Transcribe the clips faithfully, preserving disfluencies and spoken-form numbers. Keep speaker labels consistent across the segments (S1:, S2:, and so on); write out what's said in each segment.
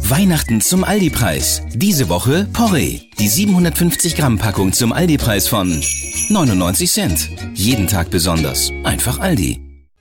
S1: Weihnachten zum Aldi-Preis. Diese Woche Porree. Die siebenhundertfünfzig Gramm Packung zum Aldi-Preis von neunundneunzig Cent. Jeden Tag besonders. Einfach Aldi.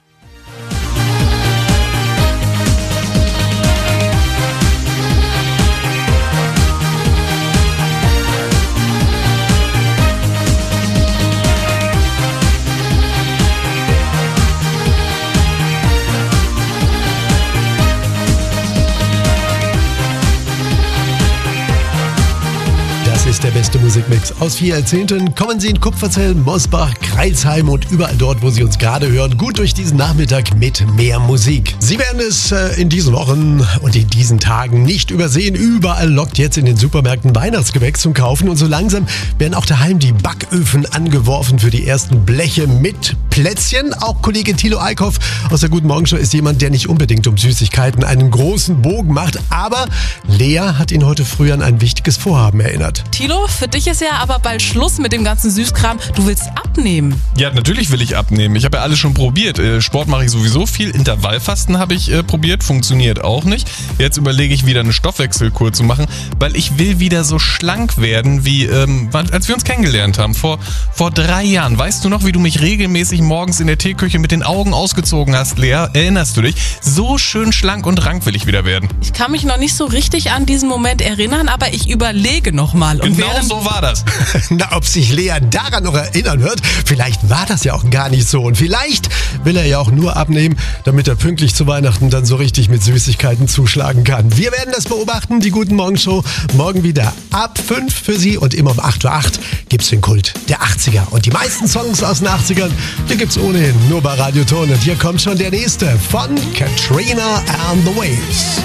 S2: Ist der beste Musikmix. Aus vier Jahrzehnten kommen Sie in Kupferzell, Mosbach, Crailsheim und überall dort, wo Sie uns gerade hören, gut durch diesen Nachmittag mit mehr Musik. Sie werden es äh, in diesen Wochen und in diesen Tagen nicht übersehen. Überall lockt jetzt in den Supermärkten Weihnachtsgebäck zum Kaufen und so langsam werden auch daheim die Backöfen angeworfen für die ersten Bleche mit Plätzchen. Auch Kollege Thilo Eickhoff aus der Guten Morgen Show ist jemand, der nicht unbedingt um Süßigkeiten einen großen Bogen macht, aber Lea hat ihn heute früh an ein wichtiges Vorhaben erinnert.
S3: Thilo, für dich ist ja aber bald Schluss mit dem ganzen Süßkram. Du willst abnehmen.
S4: Ja, natürlich will ich abnehmen. Ich habe ja alles schon probiert. Sport mache ich sowieso viel. Intervallfasten habe ich äh, probiert. Funktioniert auch nicht. Jetzt überlege ich wieder eine Stoffwechselkur zu machen, weil ich will wieder so schlank werden, wie ähm, als wir uns kennengelernt haben. Vor, vor drei Jahren. Weißt du noch, wie du mich regelmäßig morgens in der Teeküche mit den Augen ausgezogen hast, Lea? Erinnerst du dich? So schön schlank und rank will ich wieder werden.
S3: Ich kann mich noch nicht so richtig an diesen Moment erinnern, aber ich überlege nochmal.
S4: Genau so war das.
S2: Na, ob sich Lea daran noch erinnern wird, vielleicht war das ja auch gar nicht so. Und vielleicht will er ja auch nur abnehmen, damit er pünktlich zu Weihnachten dann so richtig mit Süßigkeiten zuschlagen kann. Wir werden das beobachten, die Guten Morgen Show. Morgen wieder ab fünf für Sie und immer um acht Uhr acht gibt's den Kult der achtziger. Und die meisten Songs aus den achtzigern, die gibt's ohnehin nur bei Radio Ton. Und hier kommt schon der nächste von Katrina and the Waves.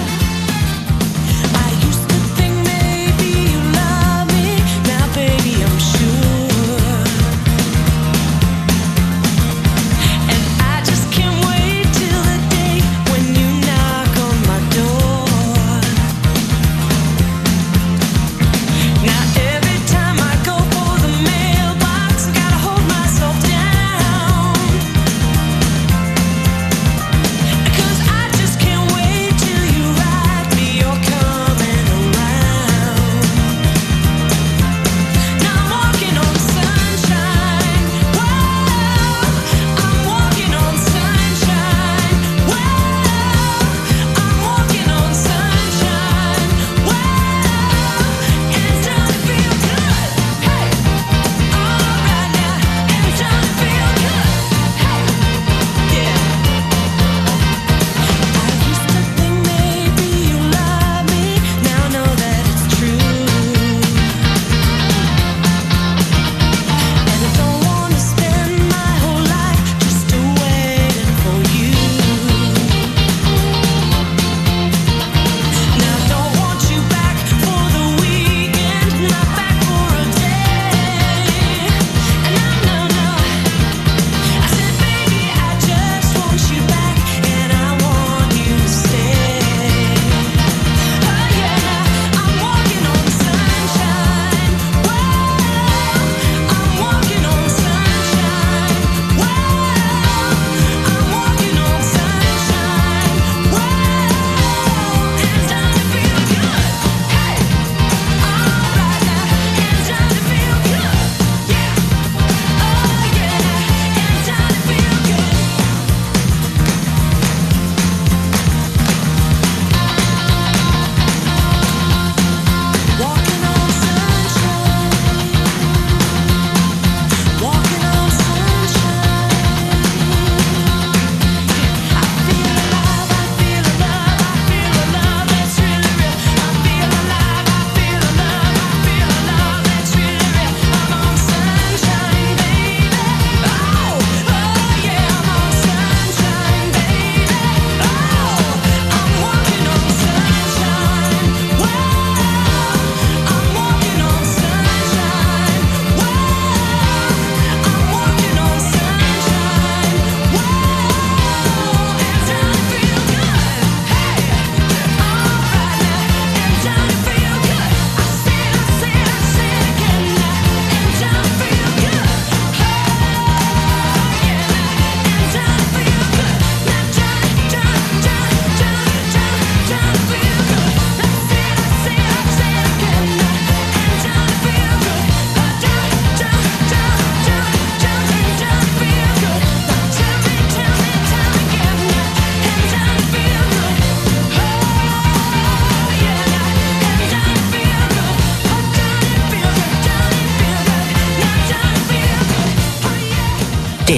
S5: Cause I just can't wait till you ride.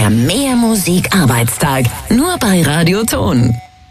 S5: der Mehr Musik Arbeitstag. Nur bei Radioton.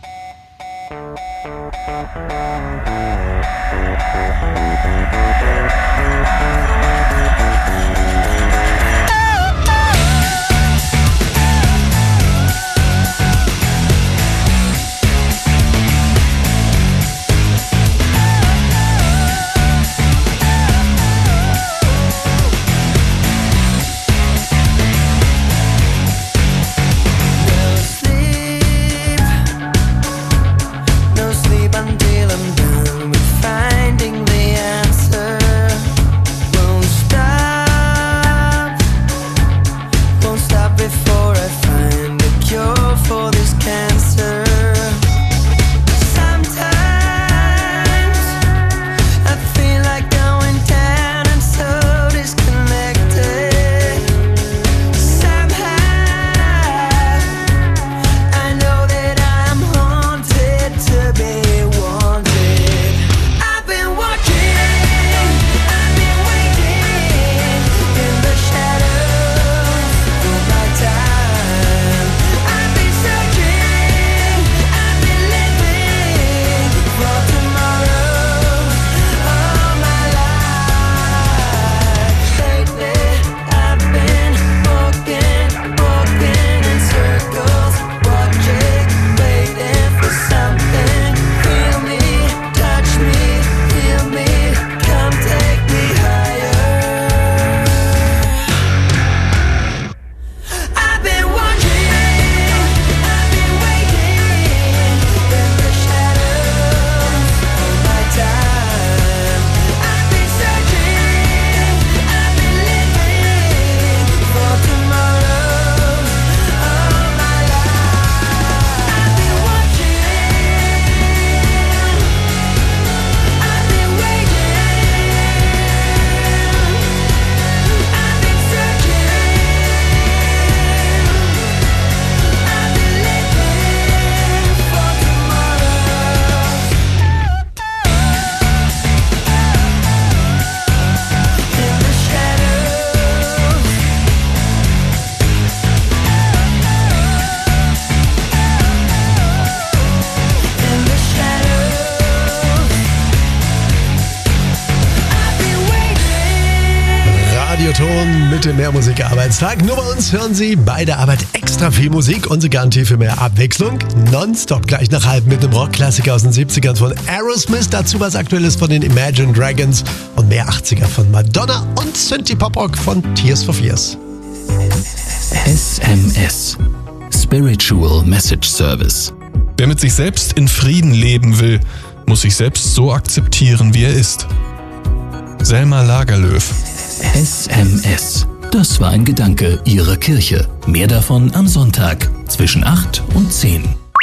S2: Radioton mit dem Mehrmusik-Arbeitstag. Nur bei uns hören Sie bei der Arbeit extra viel Musik. Unsere Garantie für mehr Abwechslung. Nonstop gleich nach halb mit einem Rockklassiker aus den siebzigern von Aerosmith. Dazu was Aktuelles von den Imagine Dragons und mehr achtziger von Madonna und Synthie-Pop-Rock von Tears for Fears.
S1: S M S. Spiritual Message Service.
S4: Wer mit sich selbst in Frieden leben will, muss sich selbst so akzeptieren, wie er ist. Selma Lagerlöf.
S1: S M S. Das war ein Gedanke Ihrer Kirche. Mehr davon am Sonntag zwischen acht und zehn.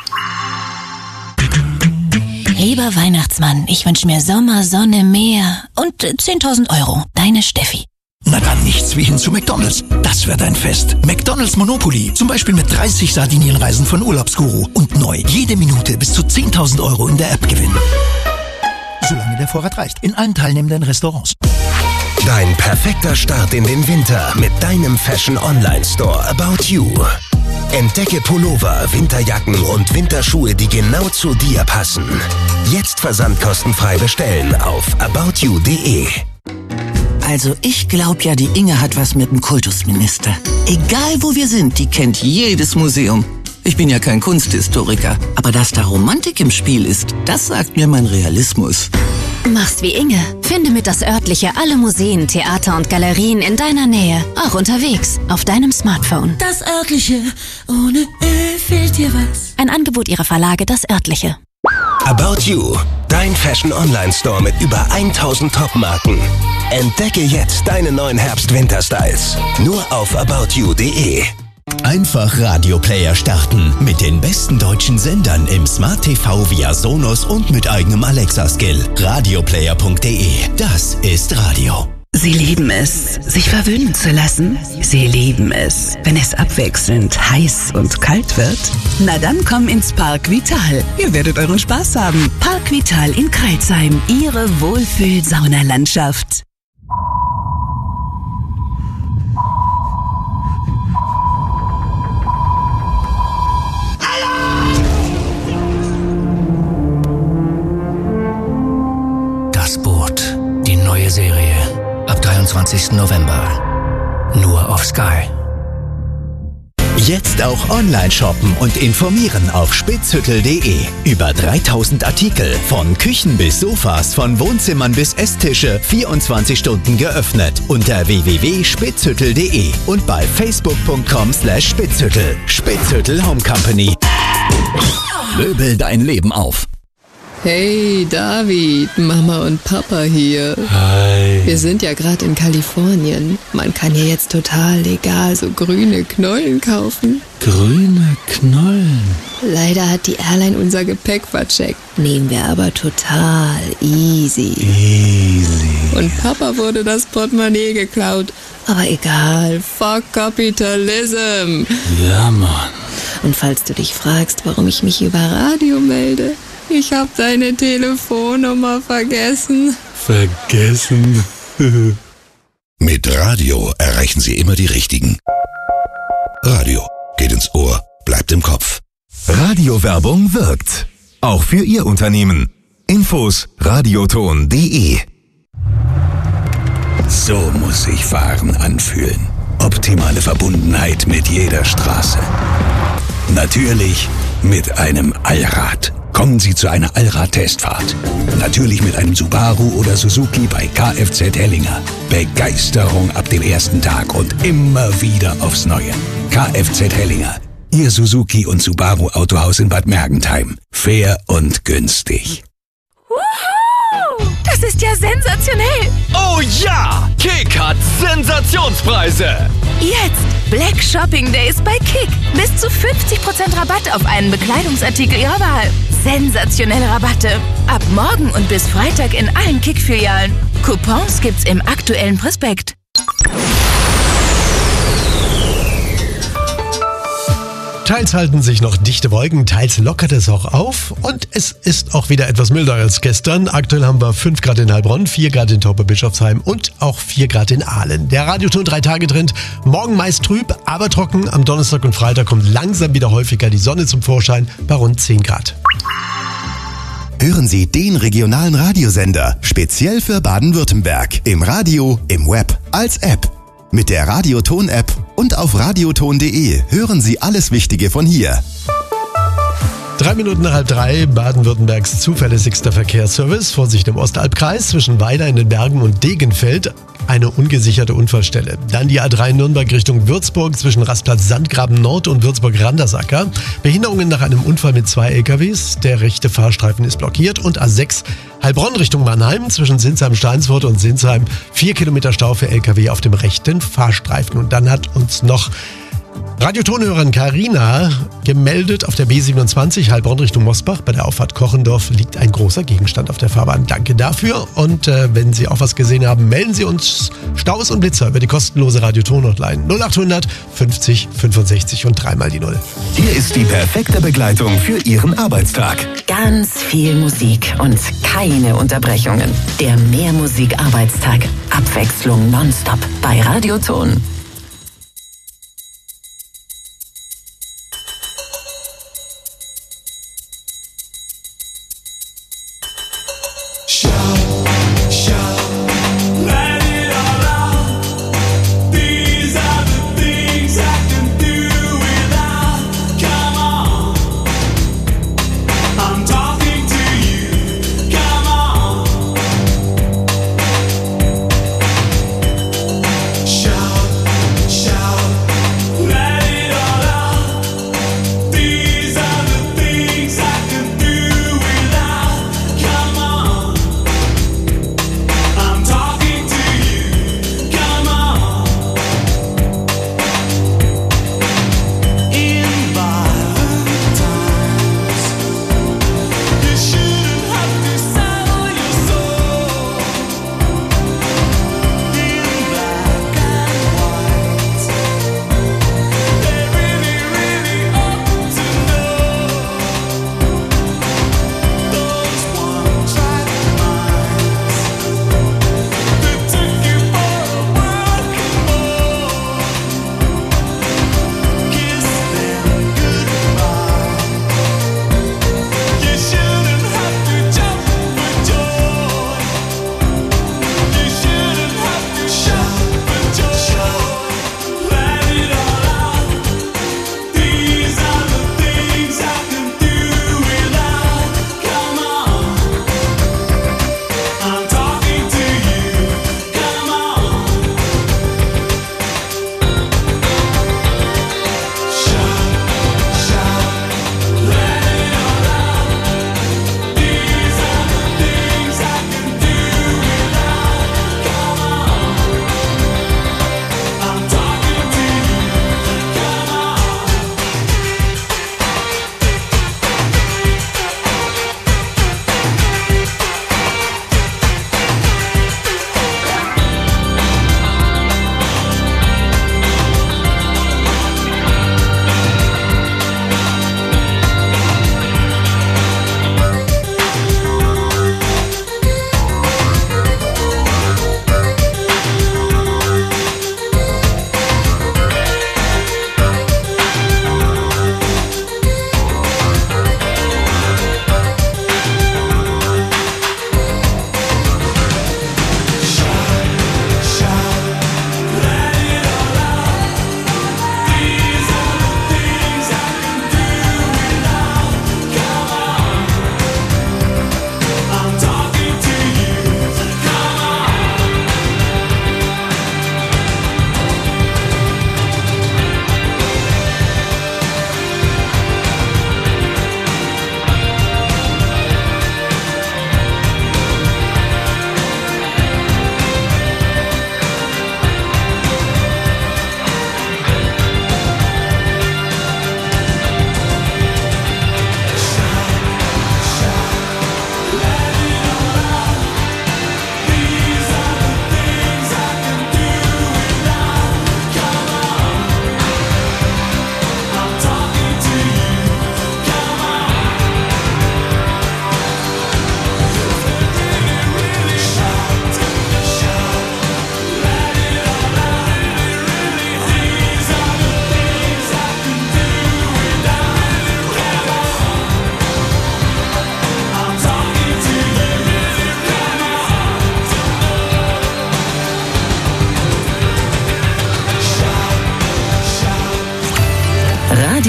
S6: Lieber Weihnachtsmann, ich wünsche mir Sommer, Sonne, Meer und zehntausend Euro. Deine Steffi.
S7: Na dann nichts wie hin zu McDonald's. Das wird ein Fest. McDonald's Monopoly. Zum Beispiel mit dreißig Sardinienreisen von Urlaubsguru. Und neu. Jede Minute bis zu zehntausend Euro in der App gewinnen. Solange der Vorrat reicht. In allen teilnehmenden Restaurants.
S8: Dein perfekter Start in den Winter mit deinem Fashion-Online-Store About You. Entdecke Pullover, Winterjacken und Winterschuhe, die genau zu dir passen. Jetzt versandkostenfrei bestellen auf about you punkt de.
S9: Also ich glaube ja, die Inge hat was mit dem Kultusminister. Egal wo wir sind, die kennt jedes Museum. Ich bin ja kein Kunsthistoriker, aber dass da Romantik im Spiel ist, das sagt mir mein Realismus.
S6: Machst wie Inge. Finde mit das Örtliche alle Museen, Theater und Galerien in deiner Nähe. Auch unterwegs, auf deinem Smartphone.
S10: Das Örtliche, ohne Ö fehlt dir was.
S6: Ein Angebot ihrer Verlage, das Örtliche.
S8: About You, dein Fashion-Online-Store mit über tausend Top-Marken. Entdecke jetzt deine neuen Herbst-Winter-Styles. Nur auf about you punkt de.
S11: Einfach Radioplayer starten. Mit den besten deutschen Sendern im Smart T V via Sonos und mit eigenem Alexa-Skill. radioplayer punkt de. Das ist Radio.
S12: Sie lieben es, sich verwöhnen zu lassen. Sie lieben es, wenn es abwechselnd heiß und kalt wird. Na dann komm ins Park Vital. Ihr werdet euren Spaß haben. Park Vital in Crailsheim. Ihre Wohlfühl-Saunalandschaft.
S13: Serie. Ab dreiundzwanzigsten November. Nur auf Sky.
S11: Jetzt auch online shoppen und informieren auf spitzhüttel punkt de. Über dreitausend Artikel, von Küchen bis Sofas, von Wohnzimmern bis Esstische, vierundzwanzig Stunden geöffnet. Unter w w w punkt spitzhüttel punkt de und bei facebook punkt com slash spitzhüttel. Spitzhüttel Home Company. Möbel dein Leben auf.
S14: Hey David, Mama und Papa hier.
S2: Hi.
S14: Wir sind ja gerade in Kalifornien. Man kann hier jetzt total legal so grüne Knollen kaufen.
S2: Grüne Knollen?
S14: Leider hat die Airline unser Gepäck vercheckt. Nehmen wir aber total easy.
S2: Easy.
S14: Und Papa wurde das Portemonnaie geklaut. Aber egal, fuck Kapitalism.
S2: Ja, Mann.
S14: Und falls du dich fragst, warum ich mich über Radio melde, ich hab deine Telefonnummer vergessen.
S2: Vergessen?
S8: Mit Radio erreichen Sie immer die Richtigen. Radio geht ins Ohr, bleibt im Kopf.
S11: Radiowerbung wirkt. Auch für Ihr Unternehmen. Infos radioton punkt de.
S7: So muss sich Fahren anfühlen. Optimale Verbundenheit mit jeder Straße. Natürlich mit einem Allrad. Kommen Sie zu einer Allrad-Testfahrt. Natürlich mit einem Subaru oder Suzuki bei Kfz Hellinger. Begeisterung ab dem ersten Tag und immer wieder aufs Neue. Kfz Hellinger. Ihr Suzuki und Subaru Autohaus in Bad Mergentheim. Fair und günstig.
S15: Wuhu! Das ist ja sensationell!
S16: Oh ja! Kick hat Sensationspreise!
S15: Jetzt Black Shopping Days bei Kick. Bis zu fünfzig Prozent Rabatt auf einen Bekleidungsartikel Ihrer Wahl. Sensationelle Rabatte. Ab morgen und bis Freitag in allen Kick-Filialen. Coupons gibt's im aktuellen Prospekt.
S2: Teils halten sich noch dichte Wolken, teils lockert es auch auf und es ist auch wieder etwas milder als gestern. Aktuell haben wir fünf Grad in Heilbronn, vier Grad in Tauberbischofsheim und auch vier Grad in Aalen. Der Radioton drei Tage Trend, morgen meist trüb, aber trocken. Am Donnerstag und Freitag kommt langsam wieder häufiger die Sonne zum Vorschein bei rund zehn Grad.
S11: Hören Sie den regionalen Radiosender, speziell für Baden-Württemberg, im Radio, im Web, als App. Mit der Radioton-App und auf radioton punkt de hören Sie alles Wichtige von hier.
S2: Drei Minuten nach halb drei, Baden-Württembergs zuverlässigster Verkehrsservice. Vorsicht im Ostalbkreis zwischen Weiler in den Bergen und Degenfeld. Eine ungesicherte Unfallstelle. Dann die A drei Nürnberg Richtung Würzburg zwischen Rastplatz Sandgraben Nord und Würzburg-Randersacker. Behinderungen nach einem Unfall mit zwei L K Ws. Der rechte Fahrstreifen ist blockiert. Und A sechs Heilbronn Richtung Mannheim zwischen Sinsheim-Steinsfurt und Sinsheim. Vier Kilometer Stau für L K W auf dem rechten Fahrstreifen. Und dann hat uns noch Radiotonhörerin Carina gemeldet, auf der B siebenundzwanzig Heilbronn Richtung Mosbach. Bei der Auffahrt Kochendorf liegt ein großer Gegenstand auf der Fahrbahn. Danke dafür. Und äh, wenn Sie auch was gesehen haben, melden Sie uns Staus und Blitzer über die kostenlose Radioton-Hotline null achthundert fünfzig fünfundsechzig und dreimal die Null.
S11: Hier ist die perfekte Begleitung für Ihren Arbeitstag.
S5: Ganz viel Musik und keine Unterbrechungen. Der Mehrmusik-Arbeitstag. Abwechslung nonstop bei Radioton.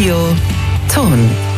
S12: Radio Ton.